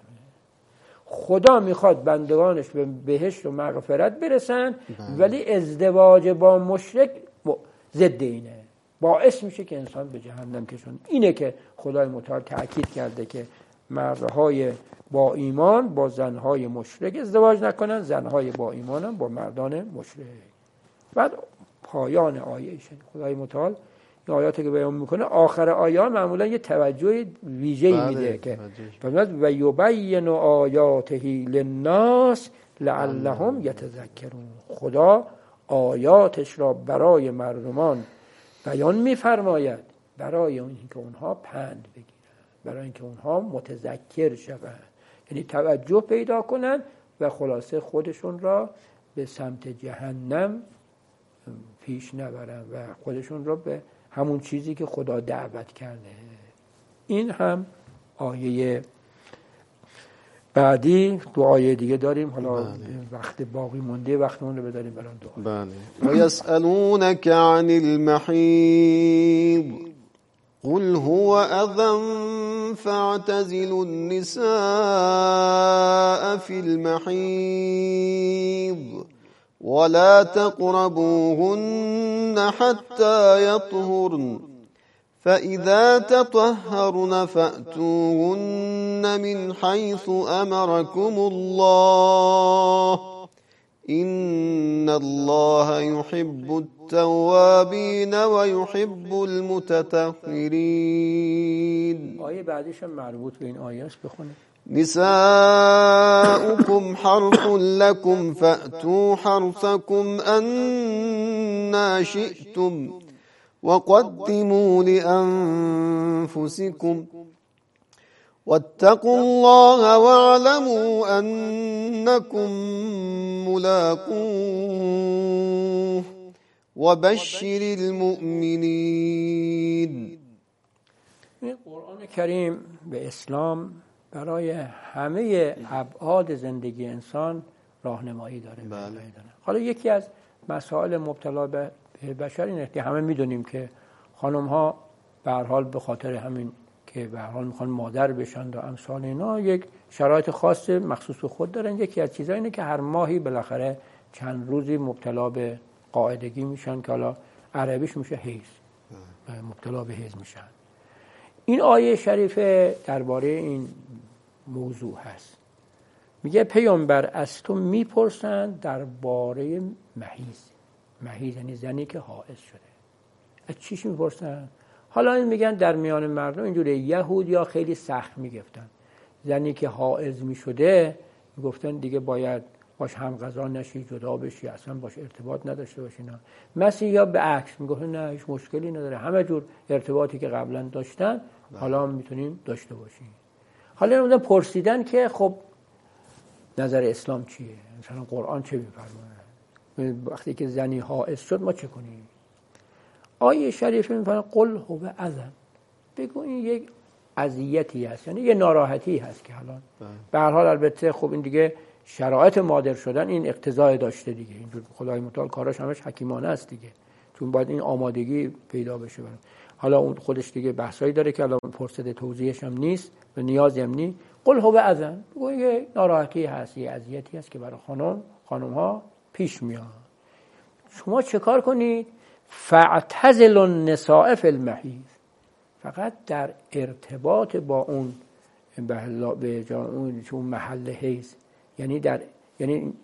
خدا میخواد بندگانش به بهشت و مغفرت برسن، ولی ازدواج با مشرک ضد اینه، باعث میشه که انسان به جهنم کشون. اینه که خدای متعال تأکید کرده که مردهای با ایمان با زنهای مشرک ازدواج نکنن، زنهای با ایمان هم با مردان مشرک. بعد پایان آیه خدای متعال این آیاتی که بیان میکنه، آخر آیه معمولا یه توجه ویژه‌ای میده که فرمود و یبین آیاته للناس لعلهم یتذکرون. خدا آیاتش را برای مردمان بیان میفرماید برای اینکه اونها پند بگیرن، برای اینکه اونها متذکر شوند، یعنی توجه پیدا کنن و خلاصه خودشون را به سمت جهنم پیش نبرن و خودشون را به همون چیزی که خدا دعوت کرده. این هم آیه بعدی. دو آیه دیگه داریم، حالا وقت باقی مونده وقتمون رو بذاریم برای دعا. بله. و یسألونک عن المحیض قل هو اذى فاعتزلوا النساء في المحيض ولا تقربوهن حتى يطهرن فإذا تطهرن فأتوهن من حيث أمركم الله إن الله يحب التوابين ويحب المتطهرين. آیه بعدش هم مربوط به این آیه است، بخونید. نساؤكم حرث لكم فأتوا حرثكم أنّا شئتم وقدموا لأنفسكم واتقوا الله واعلموا أنكم ملاقوه وبشر المؤمنین. قرآن کریم به اسلام برای همه ابعاد زندگی انسان راهنمایی داره. حالا یکی از مسائل مبتلا به بشر اینه که همه میدونیم که خانم ها به هر حال به خاطر همین که به هر حال میخوان مادر بشن و امثال اینا یک شرایط خاص مخصوص به خود دارن. یکی از چیزا اینه که هر ماهی بالاخره چند روزی مبتلا به قاعدگی میشن که حالا عربیش میشه حیض، مبتلا به حیض میشن. این آیه شریفه درباره این موضوع هست. میگه پیامبر از تو میپرسند درباره مهیض یعنی زنی که حائض شده. از چیش میپرسن؟ حالا این میگن در میان مردم اینجوری یهودیا خیلی سخت میگفتن. زنی که حائض میشده میگفتن دیگه باید باش هم غذا نشی، جدا بشی، اصلا باش ارتباط نداشته باشی. نه مسیحا به عکس میگفتن نه هیچ مشکلی نداره، همه جور ارتباطی که قبلا داشتن حالا هم میتونیم داشته باشیم. حالا اونا پرسیدن که خب نظر اسلام چیه؟ مثلا قرآن چه میفرماید؟ وقتی که زنی حائض شد ما چه کنیم؟ آیه شریفه میفرماید قل هو اذن، بگو این یک اذیتی هست، یعنی یه ناراحتی هست که الان به هر حال البته خب این دیگه شرایط مادر شدن این اقتضای داشته دیگه. اینجور خدای متعال کاراش همش حکیمانه است دیگه، چون باید این آمادگی پیدا بشه. حالا اون خودش دیگه بحثایی داره که الان فرصت توضیحش هم نیست و نیازی هم نیست. قل هو اذن، بگو یه ناراحتی هست، یه اذیتی هست که برای خانم ها پیش میاد. شما چه کار کنید؟ فاعتزلوا النساء فی المحیض، فقط در ارتباط با اون به جا اون محل حیض، یعنی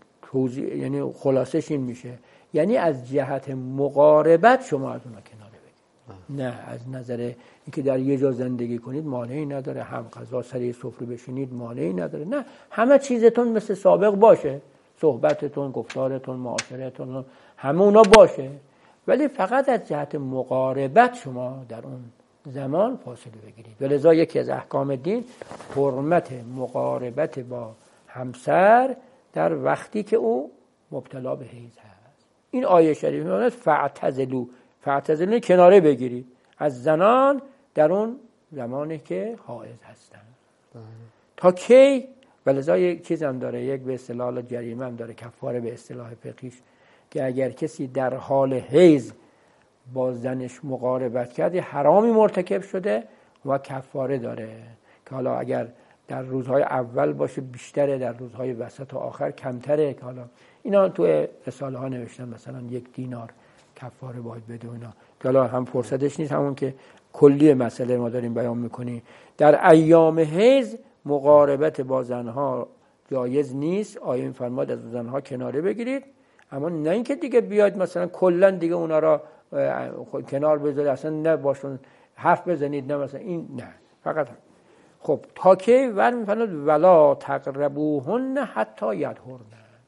خلاصش این میشه یعنی از جهت مقاربت شما از اونها کناره بگید. نه از نظر اینکه در یه جا زندگی کنید مانعی نداره، هم غذا سر سفره بشینید مانعی نداره، نه همه چیزتون مثل سابق باشه، صحبتتون، گفتارتون، معاشرتون همه اونا باشه، ولی فقط از جهت مقاربت شما در اون زمان فاصله بگیرید. ولذا یکی از احکام دین حرمت مقاربت با همسر در وقتی که او مبتلا به حیض هست. این آیه شریف میگه فاعتزلوا کناره بگیرید از زنان در اون زمانی که حائض هستن. تا کی؟ ولذا یک چیز هم داره، یک به اصطلاح جریمه هم داره، کفاره به اصطلاح فقهیش، که اگر کسی در حال حیض با زنش مقاربت کرد حرامی مرتکب شده و کفاره داره، که حالا اگر در روزهای اول باشه بیشتره، در روزهای وسط و آخر کمتره، که حالا اینا تو رساله ها نوشتن مثلا 1 دینار کفاره باید بده اینا، که حالا هم فرصتش نیست، همون که کلی مسئله ما داریم بیان میکنیم. در ایام حیض مقاربت با زنها جایز نیست. آیه میفرماد از زنها کناره بگیرید، اما نه اینکه دیگه بیاید مثلا کلا دیگه اونا را کنار بذارید، اصلا نه باشون حرف بزنید، نه مثلا این نه، فقط خب تا که ور میفرماد ولا تقربوهن حتی یطهرن،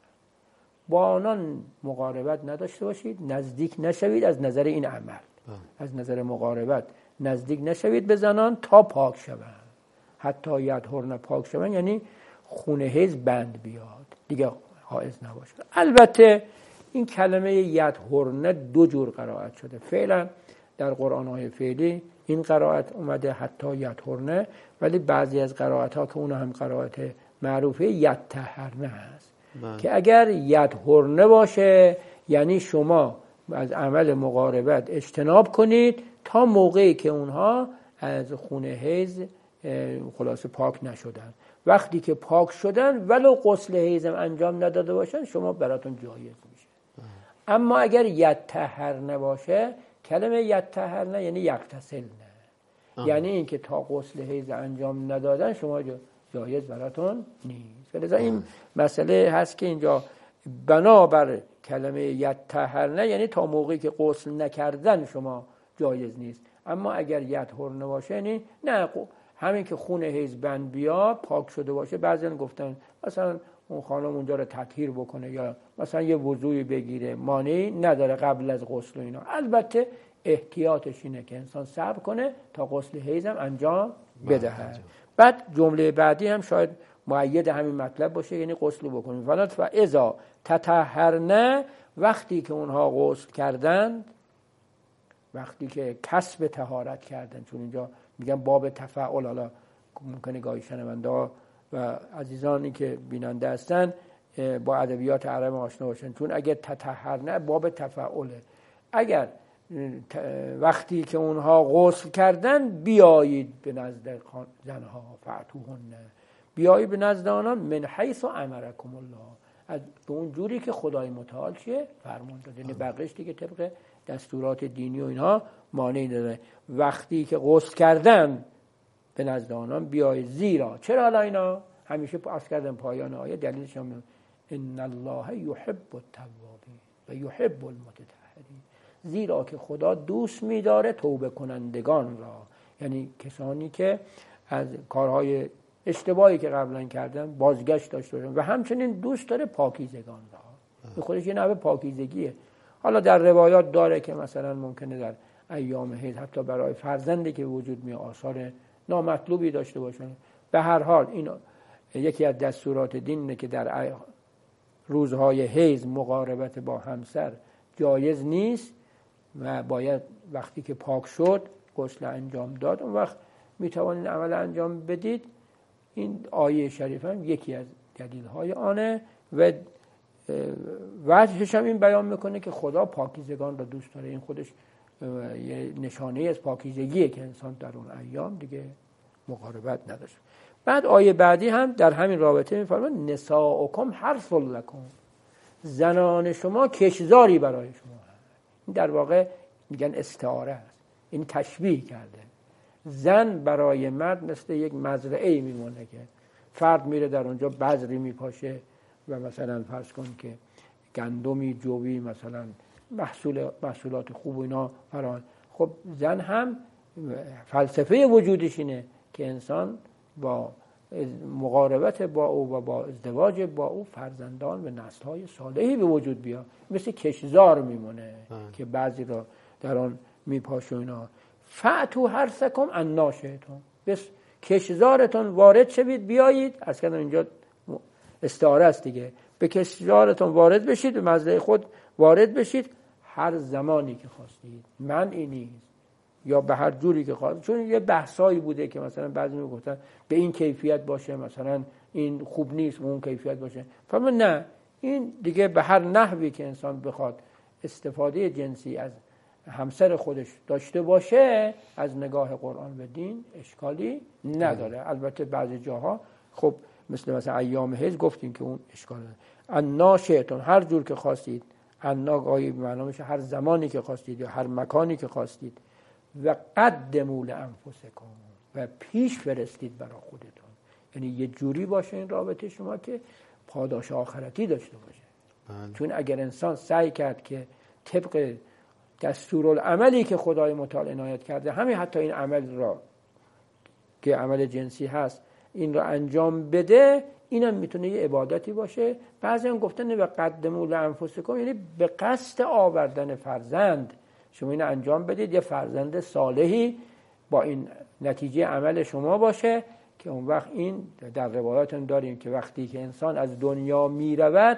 با آنان مقاربت نداشته باشید، نزدیک نشوید از نظر این عمل، از نظر مقاربت نزدیک نشوید به زنان تا پاک شوند. حتی یطهرن، پاک شوند یعنی خون حیض بند بیاد دیگه حائض نباشه. البته این کلمه یطهرن 2 جور قرائت شده فعلا در قرآن‌های فعلی، این قرائت اومده حتی یطهرن، ولی بعضی از قرائت ها که اون هم قرائت معروفه یطهرن هست که اگر یطهرن باشه یعنی شما از عمل مقاربت اجتناب کنید تا موقعی که اونها از خون حیض خلاصه پاک نشدن. وقتی که پاک شدن ولو غسل حیض انجام نداده باشن شما براتون جایز میشه. اما اگر یطهرن باشه، کلمه یطهرن یعنی یغتسلن، یعنی اینکه تا غسل حیض انجام ندادن شما جایز براتون نیست. لذا این مسئله هست که اینجا بنابر کلمه یطهرن یعنی تا موقعی که غسل نکردن شما جایز نیست. اما اگر یطهرن باشه یعنی نه همین که خون حیض بند بیاد پاک شده باشه. بعضیان گفتن مثلا اون خانم اونجا رو تطهیر بکنه یا مثلا یه وضوئی بگیره، مانعی نداره قبل از غسل و اینا. البته احتیاطش اینه که انسان صبر کنه تا غسل حیض هم انجام بدهد. بعد جمله بعدی هم شاید مؤید همین مطلب باشه، یعنی غسل بکنیم. و اذا تطهرن، وقتی که اونها غسل کردن، وقتی که کسب طهارت کردن، چون اینجا میگن باب تفاعل، حالا ممکنه گاهی شنونده و عزیزانی که بیننده هستن با ادبیات عرب آشنا باشن، چون اگر تطهرن باب تفاعله. اگر وقتی که اونها غسل کردن بیایید به نزد زنها، فأتوهن، بیایید به نزد آنان من حیث امرکم الله، از به اون جوری که خدای متعال چیه فرمان داده. یعنی بقیش دیگه طبق دستورات دینی و اینها مانعی نداره. وقتی که غسل کردن به نزد آنان بیایید. زیرا چرا حالا اینا همیشه عرض کردم پایان آیه دلیلش هم ان الله یحب التوابین و یحب المتطهرین، زیرا که خدا دوست می‌داره توبه کنندگان را، یعنی کسانی که از کارهای اشتباهی که قبلا کردن بازگشت داشته باشن، و همچنین دوست داره پاکیزگان را. به خودش یه نوع پاکیزگیه. حالا در روایات داره که مثلا ممکنه در ایام حیض حتی برای فرزندی که وجود می آثار نامطلوبی داشته باشن. به هر حال این یکی از دستورات دینه که در روزهای حیض مقاربت با همسر جایز نیست و باید وقتی که پاک شد غسل انجام داد، اون وقت میتوانید عمل انجام بدید. این آیه شریف هم یکی از دلیل‌های آنه و وجهش هم این بیان میکنه که خدا پاکیزگان را دوست داره. این خودش یه نشانه از پاکیزگیه که انسان در اون ایام دیگه مقاربت نداشت. بعد آیه بعدی هم در همین رابطه میفرماید نساؤکم حرث لکم، زنان شما کشزاری برای شما هست. این در واقع میگن استعاره است، این تشبیه کرده. زن برای مرد مثل یک مزرعه میمونه که فرد میره در اونجا بذری میپاشه و مثلا فرض کن که گندمی، جوی، مثلا محصولات خوب و اینا فران. خب زن هم فلسفه وجودش اینه که انسان با مقاربت با او و با ازدواج با او فرزندان و نسل‌های صالحی به وجود بیاد. مثل کشزار میمونه که بعضی را در آن میپاشه اینا. فأتوا حرثکم انا شئتم، بس کشزارتون وارد شوید، بیایید. از کردم اینجا استعاره است دیگه. به کشزارتون وارد بشید، به مزرعه خود وارد بشید هر زمانی که خواستید. منعی نیست، یا به هر جوری که خواستید. چون یه بحثایی بوده که مثلا بعضی میگفتن به این کیفیت باشه، مثلا این خوب نیست، اون کیفیت باشه. فهمه نه، این دیگه به هر نحوی که انسان بخواد استفاده جنسی از همسر خودش داشته باشه از نگاه قرآن و دین اشکالی نداره. البته بعضی جاها خب مثلا ایام حیض گفتیم که اون اشکال نداره. انا شئتم، هر جور که خواستید. انا گاهی به معنی میشه هر زمانی که خواستید یا هر مکانی که خواستید. و قدموا لانفسکم، و پیش فرستید برای خودتون. یعنی یه جوری باشه این رابطه شما که پاداش آخرتی داشته باشه. چون اگر انسان سعی کرد که طبق دستورالعملی که خدای متعال عنایت کرده، همین حتی این عمل را که عمل جنسی هست این را انجام بده، اینم میتونه یه عبادتی باشه. بعضی هم گفتن و قدموا لانفسکم، یعنی به قصد آوردن فرزند شما این انجام بدید، یه فرزند صالحی با این نتیجه عمل شما باشه که اون وقت این در روایات هم داریم که وقتی که انسان از دنیا میرود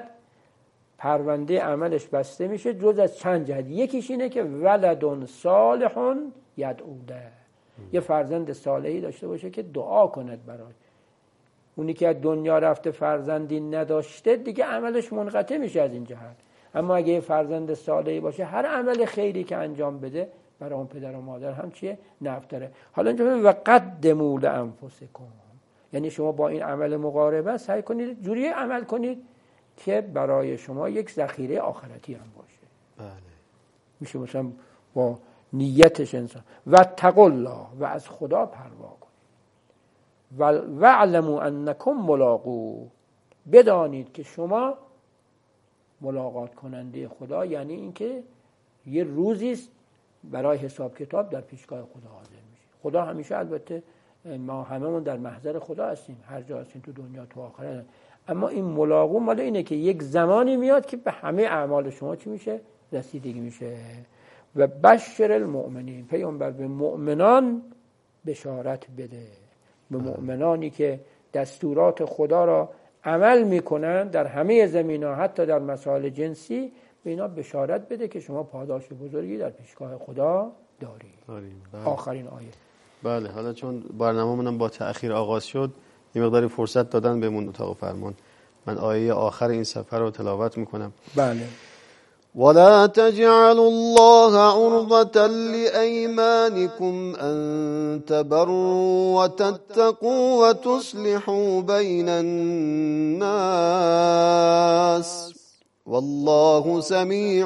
پرونده عملش بسته میشه جز از چند جهت. یکیش اینه که ولد صالح یدعو له، یه فرزند صالحی داشته باشه که دعا کند برای اونی که از دنیا رفته، فرزندی نداشته، دیگه عملش منقطع میشه از این جهت. اما اگه یه فرزند صالحی باشه هر عمل خیری که انجام بده برای اون پدر و مادر هم چیه؟ نفع داره. حالا اینجا و قدموا لانفسکم، یعنی شما با این عمل مقاربه سعی کنید جوری عمل کنید که برای شما یک ذخیره آخرتی هم باشه. بله. میشه مثلا با نیتش انسان و اتقوا الله، و از خدا پروا کنید. و اعلموا انکم ملاقو، بدانید که شما ملاقات کننده خدا، یعنی اینکه یه روزی است برای حساب کتاب در پیشگاه خدا حاضر میشه. خدا همیشه، البته ما هممون در محضر خدا هستیم، هر جا هستیم، تو دنیا تو آخرت. اما این ملاقو مال اینه که یک زمانی میاد که به همه اعمال شما چی میشه؟ رسیدگی میشه. و بشر المؤمنین، پیامبر به مؤمنان بشارت بده، به مؤمنانی که دستورات خدا را عمل میکنن در همه زمینه‌ها، حتی در مسائل جنسی، به اینا بشارت بده که شما پاداش بزرگی در پیشگاه خدا دارید. آخرین آیه. بله، حالا چون برنامه‌مون با تأخیر آغاز شد یه مقداری فرصت دادن بهمون اتاق فرمان، من آیه آخر این صفحه رو تلاوت میکنم. بله. ولا تجعلوا الله عرضة لأيمانكم أن تبروا وتتقوا وتصلحوا بين الناس والله سمیع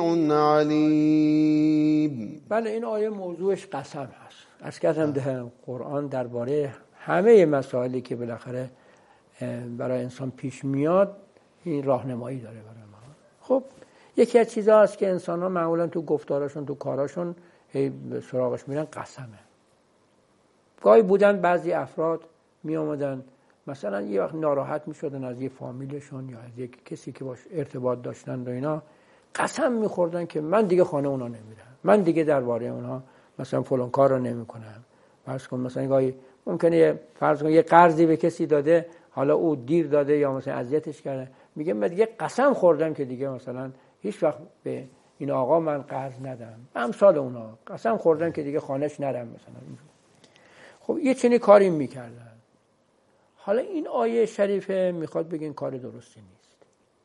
علیم. بله، این آیه موضوعش قسم هست. از کردم قرآن درباره همه مسائلی که بالاخره برای انسان پیش میاد این راهنمایی داره برای ما. خب یکی از چیزها هست که انسان ها معمولا تو گفتارشون تو کاراشون سراغش میرن قسمه. گاهی بودن بعضی افراد می آمدن مثلا یه وقت ناراحت می شدن از یه فامیلشون یا از یک کسی که باش ارتباط داشتن و اینا، قسم می خوردن که من دیگه خانه اونا نمیرم، من دیگه درباره اونا مثلا فلان کار رو نمی کنم. فرض کن مثلا گاهی ممکنه فرض کن یه قرضی به کسی داده، حالا او دیر داده یا مثلا اذیتش کرده، میگه من دیگه قسم خوردم که دیگه مثلا هیچ وقت به این آقا من قرض ندم، امثال اونا قسم خوردن که دیگه خانهش نرم مثلا. خب یه چنین کاری میکردن. حالا این آیه شریفه میخواد بگه این کار درستی نیست.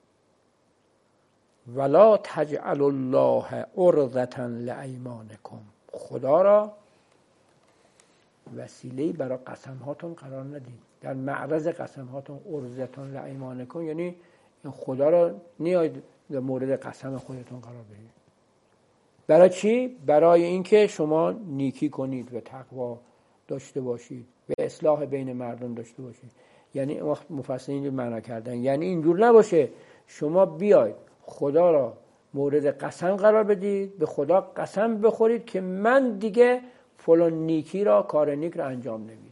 ولا تجعل الله عرضة لایمانکم، خدا را وسیله‌ای برای قسم‌هاتون قرار ندید، در معرض قسم‌هاتون. عرضة لایمانکم یعنی خدا را نیاید در مورد قسم خودتون قرار بدید. برای چی؟ برای اینکه شما نیکی کنید و تقوا داشته باشید و اصلاح بین مردم داشته باشید. یعنی وقت مفسرین معنا کردن یعنی اینجور نباشه شما بیاید خدا را مورد قسم قرار بدید، به خدا قسم بخورید که من دیگه فلان نیکی را، کار نیک را انجام نمیدم،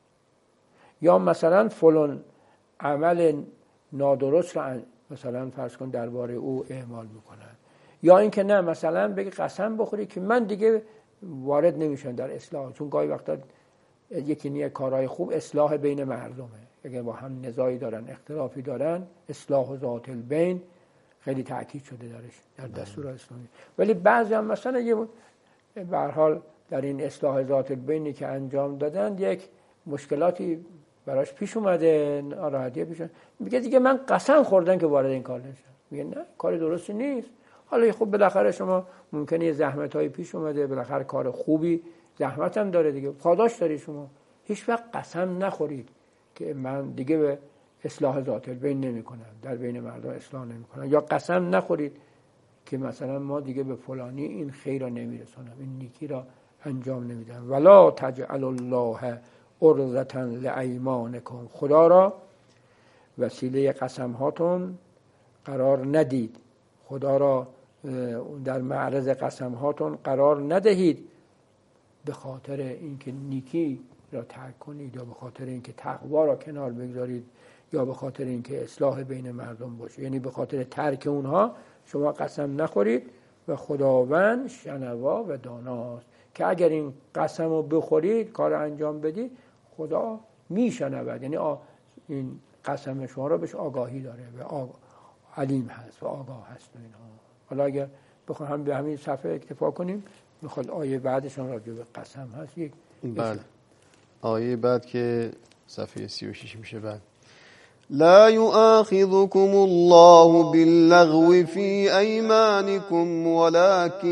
یا مثلا فلان عمل نادرست را مثلا فرض کن درباره او اعمال میکنن، یا اینکه نه مثلا بگی قسم بخوری که من دیگه وارد نمیشم در اصلاح. چون گاهی وقتا یکی نیه کارهای خوب اصلاح بین مردمه، اگر با هم نزاعی دارن اختلافی دارن، اصلاح ذات البین خیلی تاکید شده درش در دستور اسلامی. ولی بعضی هم مثلا یه به هر حال در این اصلاح ذات البینی که انجام دادن یک مشکلاتی براش پیش اومده، ناراحتی پیش اومده، میگه دیگه من قسم خوردم که وارد این کار نشم. میگه نه، کار درستی نیست. حالا خب بالاخره شما ممکنه یه زحمتایی پیش اومده، بالاخره کار خوبی زحمت هم داره دیگه، پاداش داری. شما هیچ وقت قسم نخورید که من دیگه به اصلاح ذات البین نمی‌کنم، در بین مردم اصلاح نمی‌کنم، یا قسم نخورید که مثلا ما دیگه به فلانی این خیر را نمیرسونم، این نیکی را انجام نمیدم. ولا تجعل الله عرضة لایمانکم، خدا را وسیله قسم هاتون قرار ندید، خدا را در معرض قسم هاتون قرار ندهید به خاطر اینکه نیکی را ترک کنید، یا به خاطر اینکه تقوا را کنار بگذارید، یا به خاطر اینکه اصلاح بین مردم باشه. یعنی به خاطر ترک اونها شما قسم نخورید و خداوند شنوا و داناست که اگر این قسم رو بخورید، کار انجام بدید، خدا میشنود. یعنی این قسم شما را بهش آگاهی داره و علیم هست و آگاه هست و اینها. حالا اگر بخوام هم به همین صفحه اکتفا کنیم، میخواد آیه بعدشون راجع به قسم هست. یک بله، آیه بعد که صفحه 36 میشه. بعد لا يؤاخذكم الله باللغو في أيمانكم ولكن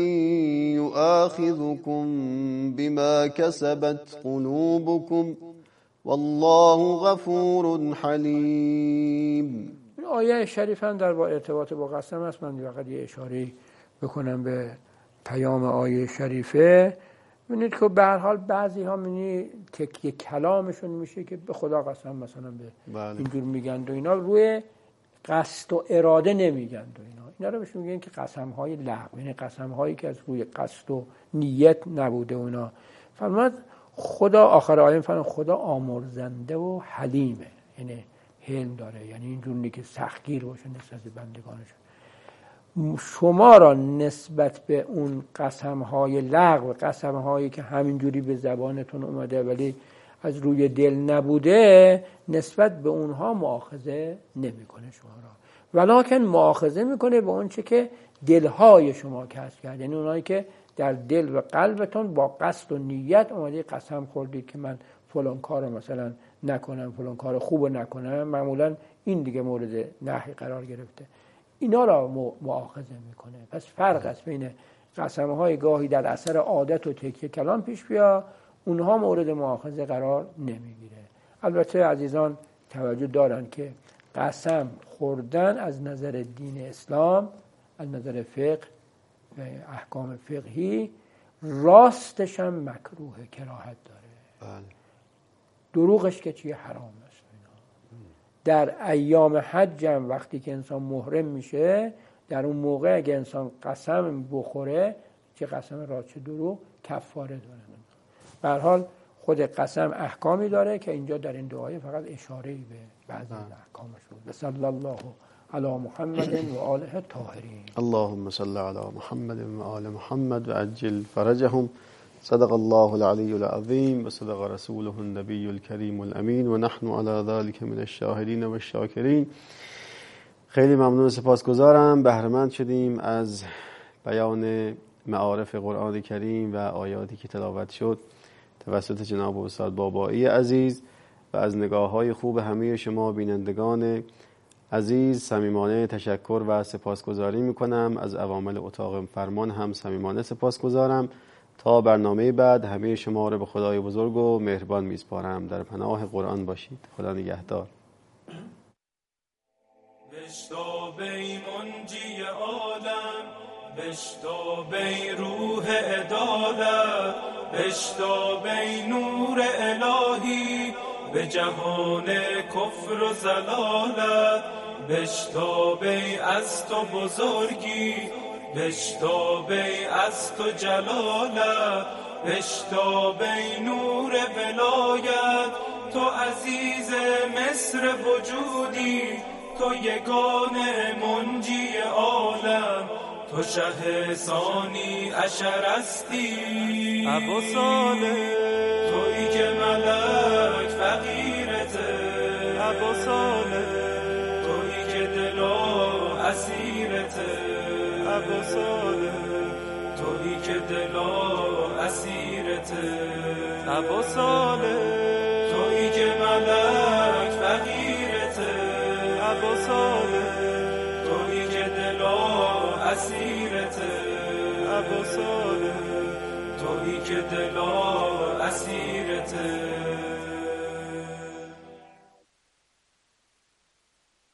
يؤاخذكم بما كسبت قلوبكم والله غفور حليم. این آیه شریف هم در ارتباط با قسم است. من فقط یه اشاره بکنم به پیام آیه شریفه. ببینید که به هر حال بعضی ها منی تکیه کلامشون میشه که به خدا قسم مثلا به اینجور میگن و اینا، روی قصد و اراده نمیگن و اینا رو بهش میگن که قسم های لغو، یعنی قسم هایی که از روی قصد و نیت نبوده. اونا فرمود خدا آخر آیه فرمود خدا آمرزنده و حلیمه، یعنی حلم داره، یعنی اینجور نیست که سختگیر باشه نسبت به بندگانش. شما را نسبت به اون قسم‌های لغو، قسم‌هایی که همینجوری به زبانتون اومده ولی از روی دل نبوده، نسبت به اونها مؤاخذه نمی‌کنه شما را، ولکن مؤاخذه می‌کنه به اون چه که دلهای شما کسب کرد. یعنی اونایی که در دل و قلبتون با قصد و نیت اومدی قسم خوردید که من فلان کارو مثلا نکنم، فلان کار خوبو نکنم، معمولا این دیگه مورد نهی قرار گرفته، اینا را مؤاخذه میکنه. پس فرق است بین قسم‌های گاهی در اثر عادت و تکیه کلام پیش بیا، اونها مورد مؤاخذه قرار نمیگیره. البته عزیزان توجه دارن که قسم خوردن از نظر دین اسلام، از نظر فقه و احکام فقهی، راستش هم مکروه، کراهت داره. بله. دروغش که چیه؟ حرام است. در ایام حج هم وقتی که انسان محرم میشه، در اون موقع اگه انسان قسم بخوره، چه قسم راست چه دروغ، کفاره داره. به هر حال خود قسم احکامی داره که اینجا در این دعای فقط اشاره‌ای به بعضی احکامش بود. صلی الله علی محمد و آله الطاهرین. اللهم صل علی محمد و آل محمد و عجل فرجهم. صدق الله العلی العظیم و صدق رسوله النبی الکریم الامین و نحن علی ذلك من الشاهدین و الشاکرین. خیلی ممنون و سپاسگزارم. بهره‌مند شدیم از بیان معارف قرآن کریم و آیاتی که تلاوت شد توسط جناب استاد بابایی عزیز و از نگاه‌های خوب همه شما بینندگان عزیز. صمیمانه تشکر و سپاسگزاری میکنم. از عوامل اتاق فرمان هم صمیمانه سپاسگزارم. تا برنامه بعد همه شما رو به خدای بزرگ و مهربان میسپارم. در پناه قرآن باشید. خدا نگهدار. بشتابی منجی عالم، بشتابی روح عدالت، بشتابی نور الهی به جهان کفر و زلالت، بشتابی از تو بزرگی، بشتابی از تو جلالت، بشتابی نور ولایت، تو عزیز مصر وجودی، تو یگانه منجی عالم، تو شه ثانی عشرستی، ابو صالح تویی که ملک فقیرته، ابو صالح تویی که دلا اسیرته، ابو صالح تویی که دلا اسیرته، ابو صالح تویی که ملک فقیرته، ابو صالح تویی که دلا اسیرته، ابو صالح تویی که دلا اسیرته.